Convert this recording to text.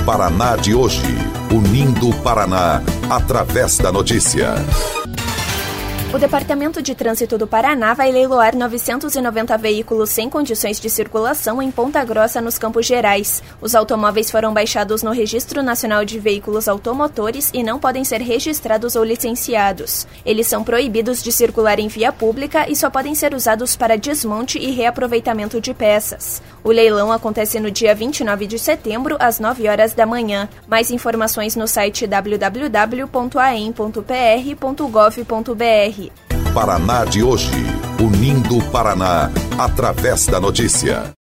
Paraná de hoje, unindo o Paraná através da notícia. O Departamento de Trânsito do Paraná vai leiloar 990 veículos sem condições de circulação em Ponta Grossa, nos Campos Gerais. Os automóveis foram baixados no Registro Nacional de Veículos Automotores e não podem ser registrados ou licenciados. Eles são proibidos de circular em via pública e só podem ser usados para desmonte e reaproveitamento de peças. O leilão acontece no dia 29 de setembro, às 9 horas da manhã. Mais informações no site www.aem.pr.gov.br. Paraná de hoje, unindo o Paraná através da notícia.